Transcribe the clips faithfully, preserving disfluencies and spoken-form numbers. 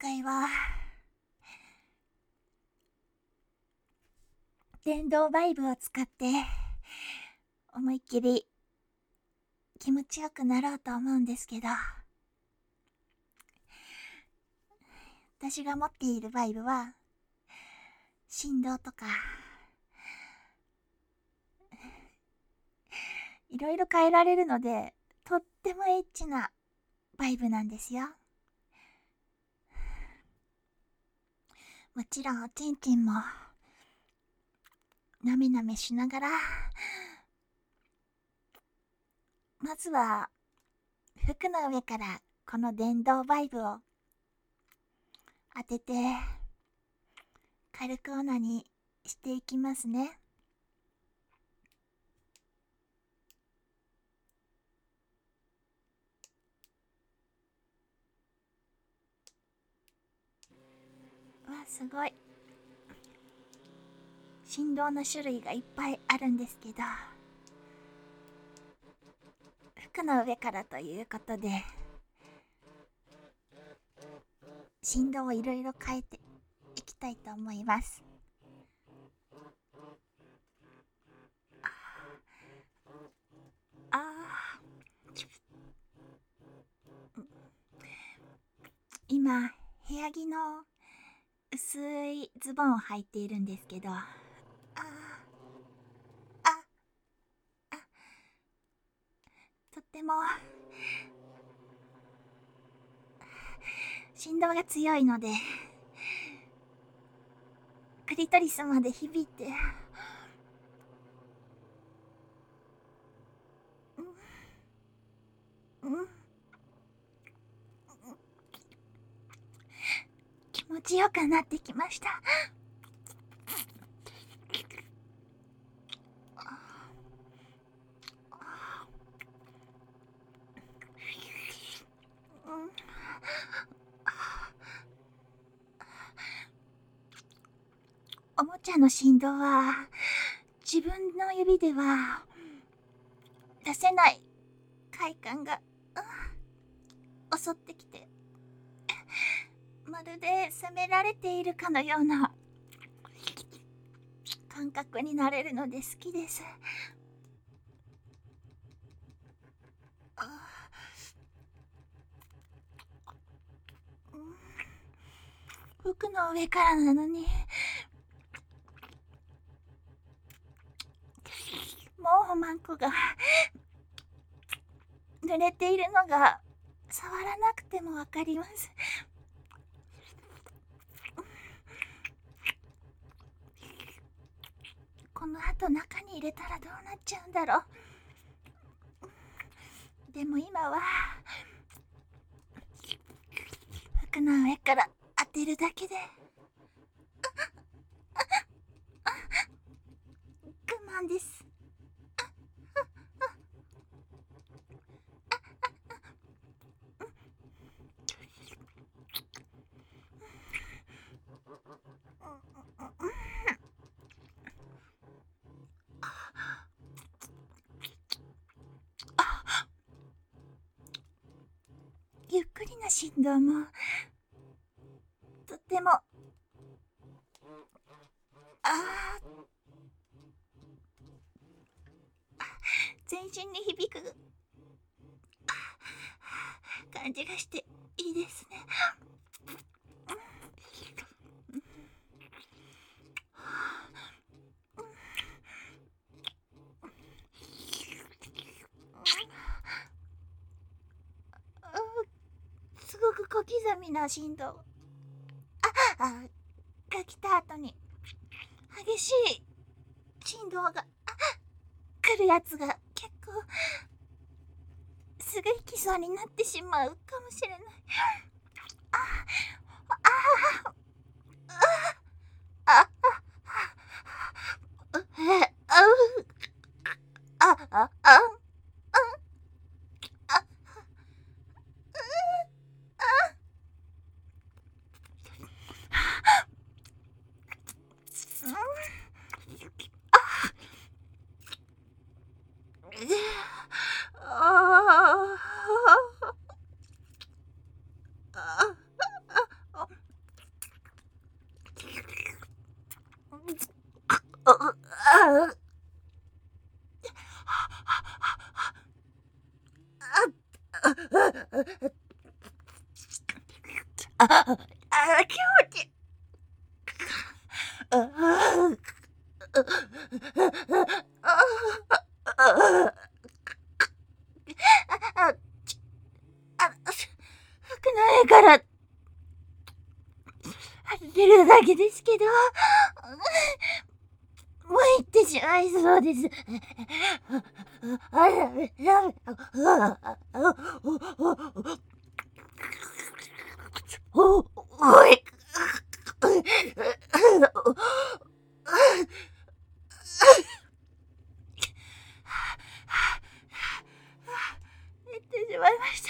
回は電動バイブを使って思いっきり気持ちよくなろうと思うんですけど、私が持っているバイブは振動とかいろいろ変えられるので、とってもエッチなバイブなんですよ。もちろんおちんちんもなめなめしながら、まずは服の上からこの電動バイブを当てて軽くオナにしていきますね。わ、すごい。振動の種類がいっぱいあるんですけど、服の上からということで振動をいろいろ変えていきたいと思います。ああ、今部屋着の薄いズボンを履いているんですけど、ああああとっても振動が強いのでクリトリスまで響いて、うん、うん、気持ちよくなってきました。おもちゃの振動は自分の指では出せない快感が、うん、襲ってきて、まるで責められているかのような感覚になれるので好きです。服の上からなのにもうマンコが濡れているのが触らなくてもわかります。この後中に入れたらどうなっちゃうんだろう。でも今は服の上から当てるだけで我慢です。ゆっくりな振動もとっても、ああ、全身に響く感じがしていいですね。すごく小刻みな振動、ああが来た後に激しい振動が来るやつが結構すぐ行きそうになってしまうかもしれない。ああああああああああ、あ、気持ちいい。あ、あ、あ、ちあ、服の上から外れるだけですけど、もう行ってしまいそうです。お、おい。行ってしまいました。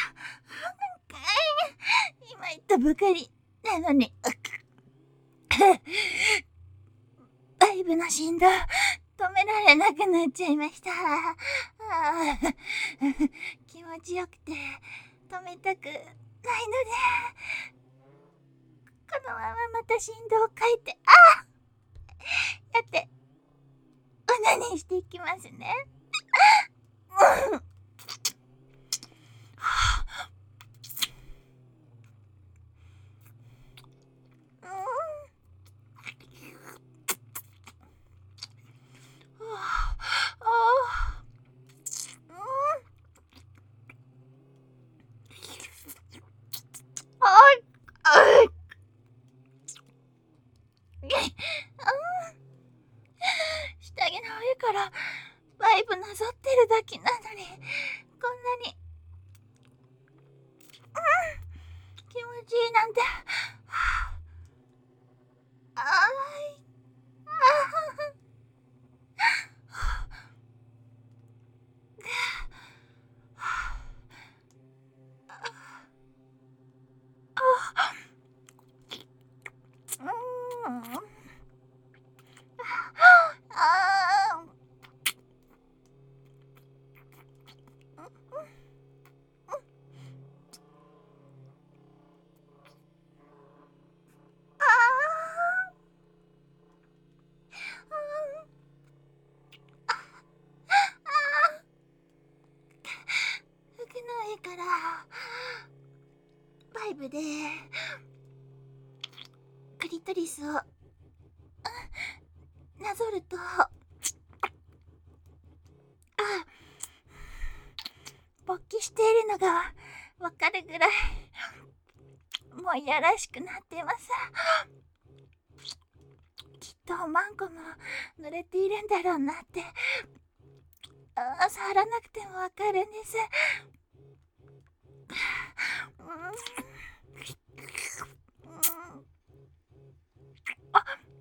今言ったばかりなのに。バイブの振動止められなくなっちゃいました。あー気持ちよくて止めたくないので、このまままた振動を変えて、あーやってオナニーしていきますね。うん下着の上からバイブなぞってるだけなのに、こんなに、うん、気持ちいいなんて。あーいうんあー服の上からバイブでクリトリスをなぞると、あ勃起しているのがわかるぐらいもういやらしくなっています。きっとマンコも濡れているんだろうなって、あ触らなくてもわかるんです。うんうんあ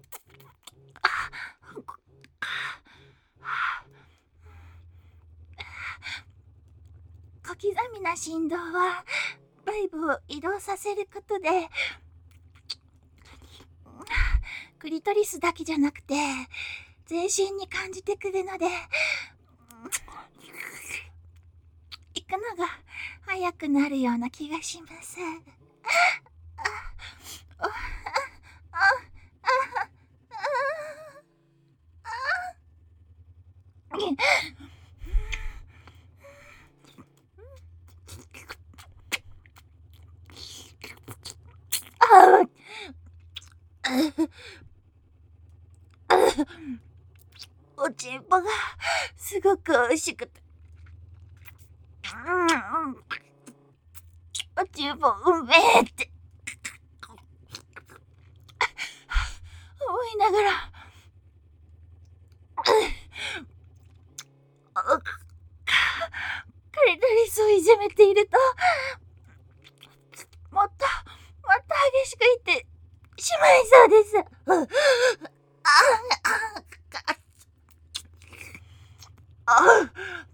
小刻みな振動はバイブを移動させることで、クリトリスだけじゃなくて全身に感じてくるので、行くのが早くなるような気がします。ああおちんぽがすごく美味しくて、うん、おちんぽうめえって思いながら、クリトリスをいじめていると、もっともっと激しく言ってしまいそうです。ああ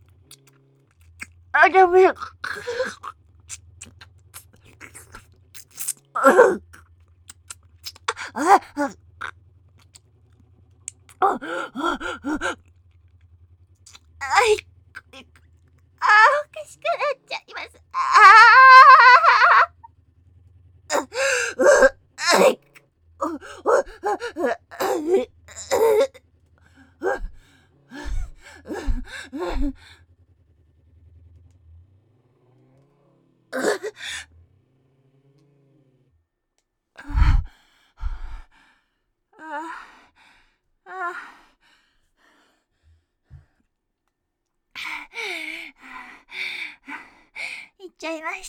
あダメ。あいあおかしくなっちゃいます。ああちゃいました。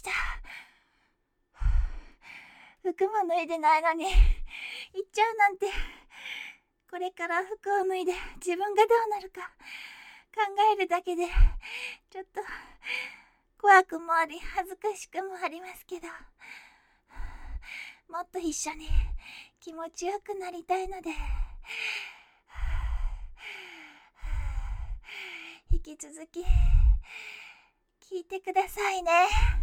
服も脱いでないのに行っちゃうなんて。これから服を脱いで自分がどうなるか考えるだけでちょっと怖くもあり恥ずかしくもありますけど、もっと一緒に気持ちよくなりたいので、引き続き聞いてくださいね。